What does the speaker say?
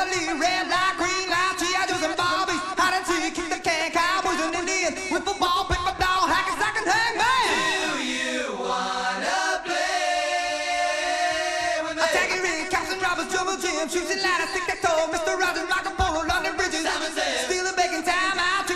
Monopoly, red light, green light, G.I. Joes and Barbies, hide and seek, kick the can, cowboys and Indians, with football, paper doll, hack and sack and hangman. Do you wanna play with me? Attacking Rick, Captain Roberts, Jumbo Jim, shoots and ladder, stick that toe, Mr. Rogers, Marco Polo, London Bridges, steal the bacon, time out.